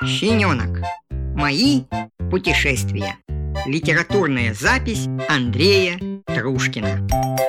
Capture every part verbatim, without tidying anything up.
Щененок. Мои путешествия. Литературная запись Андрея Трушкина.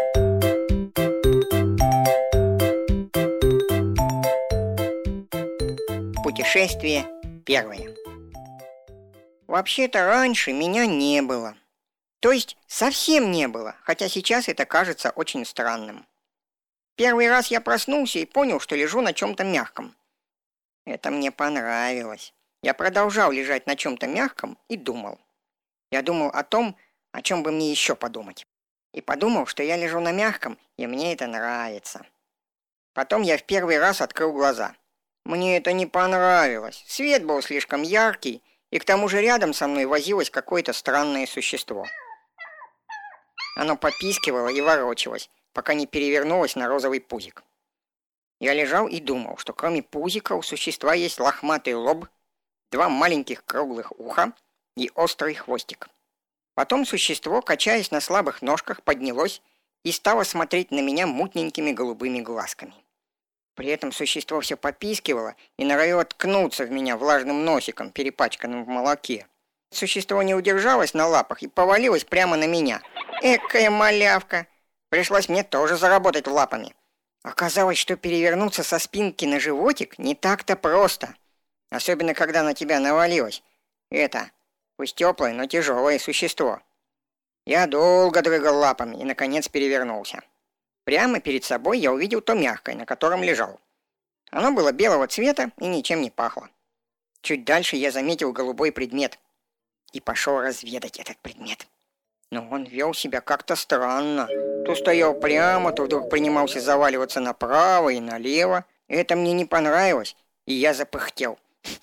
Путешествие первое. Вообще-то раньше меня не было. То есть совсем не было, хотя сейчас это кажется очень странным. Первый раз я проснулся и понял, что лежу на чем-то мягком. Это мне понравилось. Я продолжал лежать на чем-то мягком и думал. Я думал о том, о чем бы мне еще подумать. И подумал, что я лежу на мягком, и мне это нравится. Потом я в первый раз открыл глаза. Мне это не понравилось. Свет был слишком яркий, и к тому же рядом со мной возилось какое-то странное существо. Оно попискивало и ворочалось, пока не перевернулось на розовый пузик. Я лежал и думал, что кроме пузика у существа есть лохматый лоб, два маленьких круглых уха и острый хвостик. Потом существо, качаясь на слабых ножках, поднялось и стало смотреть на меня мутненькими голубыми глазками. При этом существо все попискивало и норовило ткнуться в меня влажным носиком, перепачканным в молоке. Существо не удержалось на лапах и повалилось прямо на меня. Экая малявка! Пришлось мне тоже заработать лапами. Оказалось, что перевернуться со спинки на животик не так-то просто. Особенно, когда на тебя навалилось. Это, пусть теплое, но тяжелое существо. Я долго дрыгал лапами и, наконец, перевернулся. Прямо перед собой я увидел то мягкое, на котором лежал. Оно было белого цвета и ничем не пахло. Чуть дальше я заметил голубой предмет и пошел разведать этот предмет. Но он вел себя как-то странно. То стоял прямо, то вдруг принимался заваливаться направо и налево. Это мне не понравилось, и я запыхтел.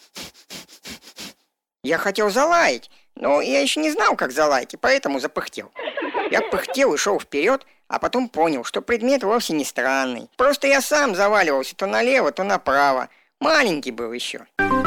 Я хотел залаять, но я еще не знал, как залаять, и поэтому запыхтел. Я пыхтел и шел вперед, а потом понял, что предмет вовсе не странный. Просто я сам заваливался то налево, то направо. Маленький был еще.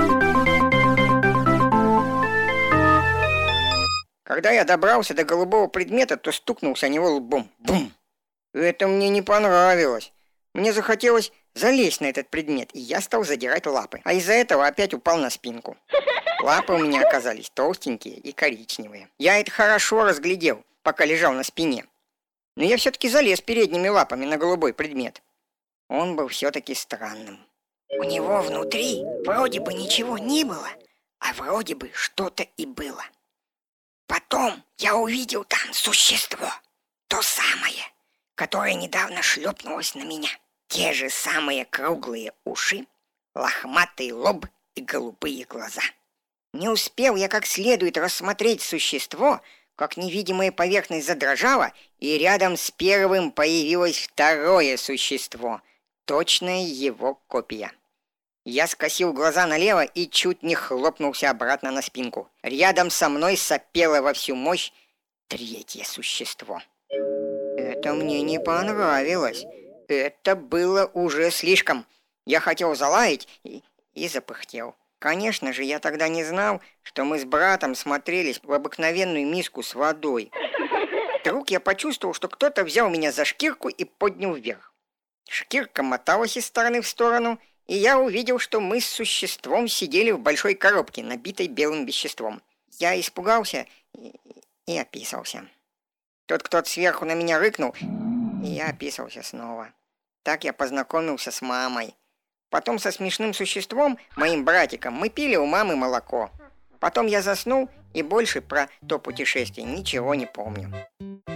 Когда я добрался до голубого предмета, то стукнулся о него лбом. Бум! Это мне не понравилось. Мне захотелось залезть на этот предмет, и я стал задирать лапы. А из-за этого опять упал на спинку. Лапы у меня оказались толстенькие и коричневые. Я это хорошо разглядел, пока лежал на спине. Но я все-таки залез передними лапами на голубой предмет. Он был все-таки странным. У него внутри вроде бы ничего не было, а вроде бы что-то и было. Потом я увидел там существо, то самое, которое недавно шлепнулось на меня. Те же самые круглые уши, лохматый лоб и голубые глаза. Не успел я как следует рассмотреть существо, как невидимая поверхность задрожала, и рядом с первым появилось второе существо, точная его копия. Я скосил глаза налево и чуть не хлопнулся обратно на спинку. Рядом со мной сопело во всю мощь третье существо. Это мне не понравилось. Это было уже слишком. Я хотел залаять и, и запыхтел. Конечно же, я тогда не знал, что мы с братом смотрелись в обыкновенную миску с водой. Вдруг я почувствовал, что кто-то взял меня за шкирку и поднял вверх. Шкирка моталась из стороны в сторону, и я увидел, что мы с существом сидели в большой коробке, набитой белым веществом. Я испугался и, и описался. Тот кто-то сверху на меня рыкнул, и я описался снова. Так я познакомился с мамой. Потом со смешным существом, моим братиком, мы пили у мамы молоко. Потом я заснул и больше про то путешествие ничего не помню.